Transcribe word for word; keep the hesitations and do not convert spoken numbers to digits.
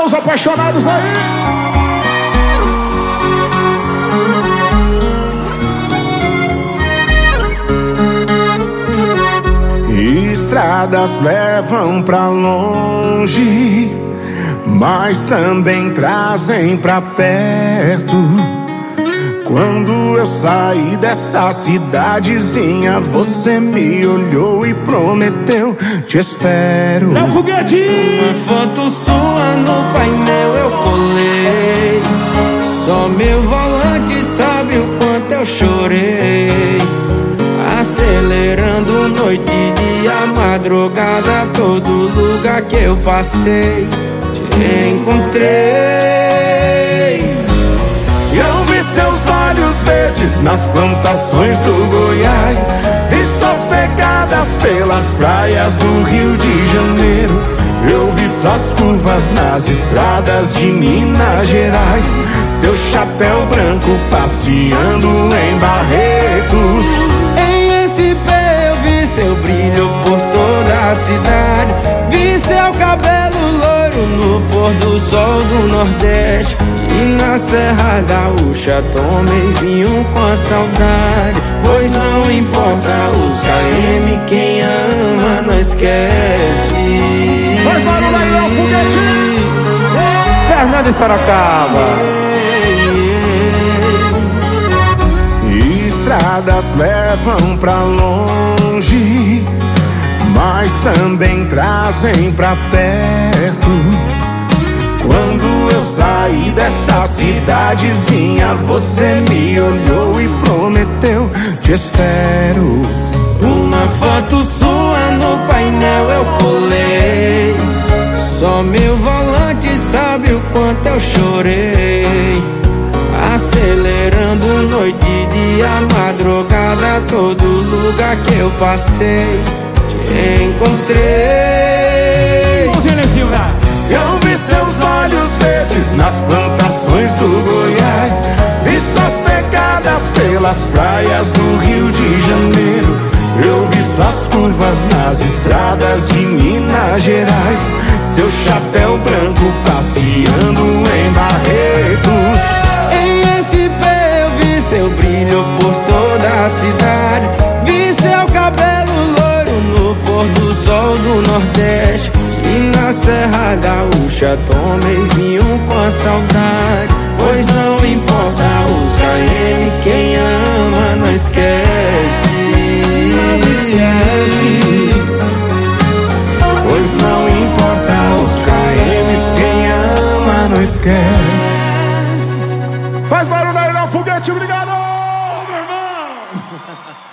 Alô, os apaixonados aí. Estradas levam pra longe, mas também trazem pra perto. Quando eu saí dessa cidadezinha, você me olhou e prometeu: te espero. É o foguete! Uma foto sua no painel eu colei. Só meu volante sabe o quanto eu chorei. Acelerando noite e dia, madrugada, todo lugar que eu passei, te encontrei. Eu vi seus olhos verdes nas plantações do Goiás, vi suas pegadas pelas praias do Rio de Janeiro. Eu vi suas curvas nas estradas de Minas Gerais, seu chapéu branco passeando em Barretos. Em S P eu vi seu brilho por toda a cidade, vi seu cabelo loiro no pôr do sol do Nordeste. E na Serra Gaúcha tomei vinho com a saudade, pois não importa os K M, quem ama não esquece. Faz barulho aí, é o foguete! Fernando de Sorocaba. Estradas levam pra longe, mas também trazem pra perto. Quando eu saí dessa cidadezinha, você me olhou e prometeu: te espero. Uma foto sua no painel eu colei. Só meu volante sabe o quanto eu chorei. Acelerando noite e dia, madrugada, todo lugar que eu passei, te encontrei. Eu vi seus olhos verdes nas plantações do Goiás, vi suas pegadas pelas praias do Rio de Janeiro. Eu vi suas curvas nas estradas de Minas Gerais, seu chapéu branco passeando em Barretos. Em S P eu vi seu brilho por toda a cidade, vi seu cabelo loiro no pôr do sol do Nordeste. E na Serra Gaúcha tomei vinho com a saudade, pois não importa os K M, quem ama não esquece. Não esquece. Pois não importa os K Ms, quem ama não esquece. Faz barulho aí, não, foguete, obrigado, meu irmão!